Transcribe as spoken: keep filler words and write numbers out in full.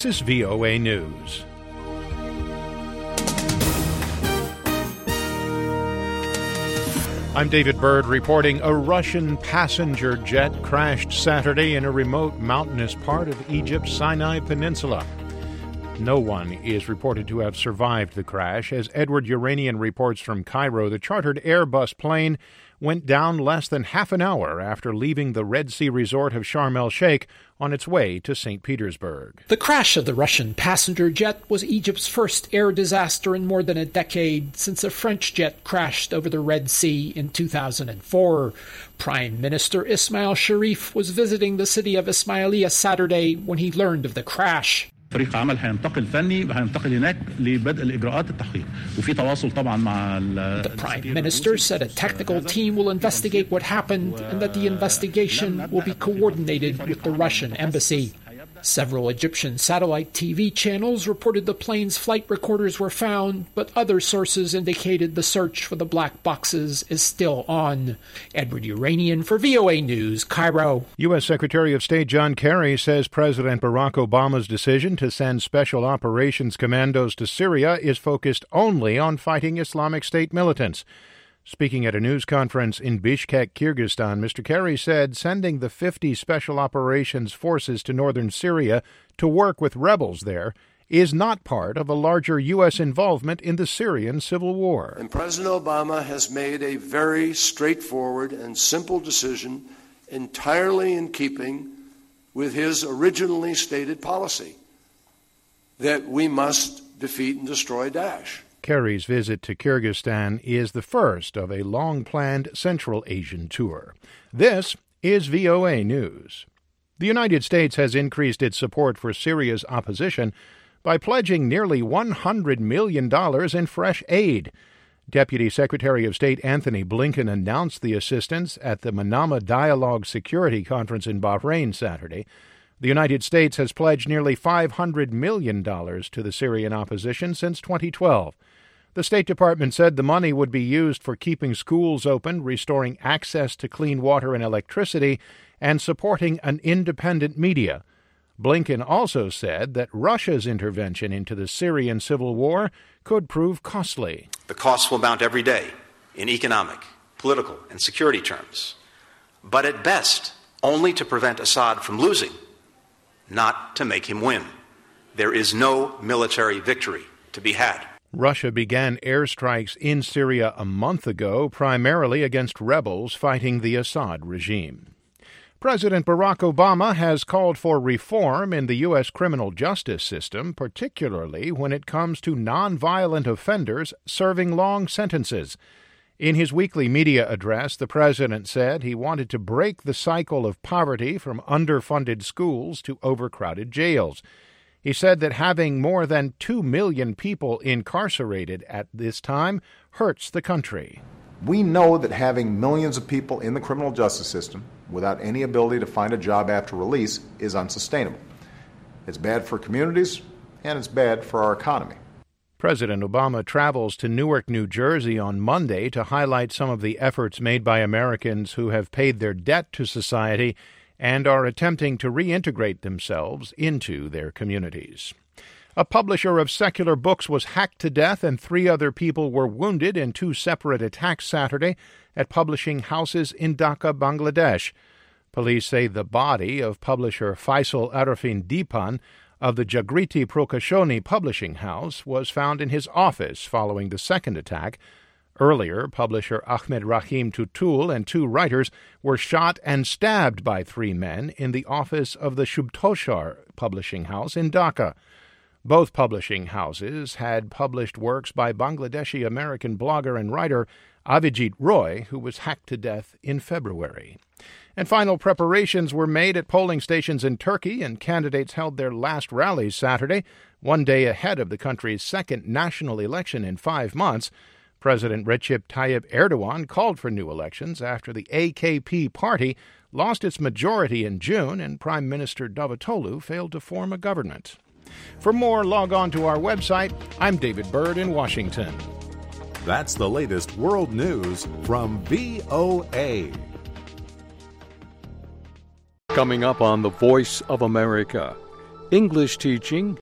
This is V O A News. I'm David Byrd reporting a Russian passenger jet crashed Saturday in a remote mountainous part of Egypt's Sinai Peninsula. No one is reported to have survived the crash. As Edward Uranian reports from Cairo, the chartered Airbus plane went down less than half an hour after leaving the Red Sea resort of Sharm el-Sheikh on its way to Saint Petersburg. The crash of the Russian passenger jet was Egypt's first air disaster in more than a decade, since a French jet crashed over the Red Sea in two thousand four. Prime Minister Ismail Sharif was visiting the city of Ismailia Saturday when he learned of the crash. فريق عمل هينتقل فني هينتقل هناك لبدء الإجراءات التحقيق وفي تواصل طبعا مع The Prime Minister said a technical team will investigate what happened and that the investigation will be coordinated with the Russian embassy. Several Egyptian satellite T V channels reported the plane's flight recorders were found, but other sources indicated the search for the black boxes is still on. Edward Uranian for V O A News, Cairo. U S. Secretary of State John Kerry says President Barack Obama's decision to send Special Operations Commandos to Syria is focused only on fighting Islamic State militants. Speaking at a news conference in Bishkek, Kyrgyzstan, Mister Kerry said sending the fifty Special Operations Forces to northern Syria to work with rebels there is not part of a larger U S involvement in the Syrian civil war. And President Obama has made a very straightforward and simple decision entirely in keeping with his originally stated policy that we must defeat and destroy Daesh. Kerry's visit to Kyrgyzstan is the first of a long-planned Central Asian tour. This is V O A News. The United States has increased its support for Syria's opposition by pledging nearly one hundred million dollars in fresh aid. Deputy Secretary of State Anthony Blinken announced the assistance at the Manama Dialogue Security Conference in Bahrain Saturday. The United States has pledged nearly five hundred million dollars to the Syrian opposition since twenty twelve. The State Department said the money would be used for keeping schools open, restoring access to clean water and electricity, and supporting an independent media. Blinken also said that Russia's intervention into the Syrian civil war could prove costly. The costs will mount every day in economic, political, and security terms, but at best only to prevent Assad from losing, not to make him win. There is no military victory to be had. Russia began airstrikes in Syria a month ago, primarily against rebels fighting the Assad regime. President Barack Obama has called for reform in the U S criminal justice system, particularly when it comes to nonviolent offenders serving long sentences. In his weekly media address, the president said he wanted to break the cycle of poverty from underfunded schools to overcrowded jails. He said that having more than two million people incarcerated at this time hurts the country. We know that having millions of people in the criminal justice system without any ability to find a job after release is unsustainable. It's bad for communities, and it's bad for our economy. President Obama travels to Newark, New Jersey on Monday to highlight some of the efforts made by Americans who have paid their debt to society and are attempting to reintegrate themselves into their communities. A publisher of secular books was hacked to death and three other people were wounded in two separate attacks Saturday at publishing houses in Dhaka, Bangladesh. Police say the body of publisher Faisal Arifin Dipan of the Jagriti Prakashoni publishing house was found in his office following the second attack. Earlier, publisher Ahmed Rahim Tutul and two writers were shot and stabbed by three men in the office of the Shubtoshar publishing house in Dhaka. Both publishing houses had published works by Bangladeshi-American blogger and writer Avijit Roy, who was hacked to death in February. And final preparations were made at polling stations in Turkey, and candidates held their last rallies Saturday, one day ahead of the country's second national election in five months. President Recep Tayyip Erdogan called for new elections after the A K P party lost its majority in June and Prime Minister Davutoglu failed to form a government. For more, log on to our website. I'm David Byrd in Washington. That's the latest world news from V O A. Coming up on The Voice of America, English teaching,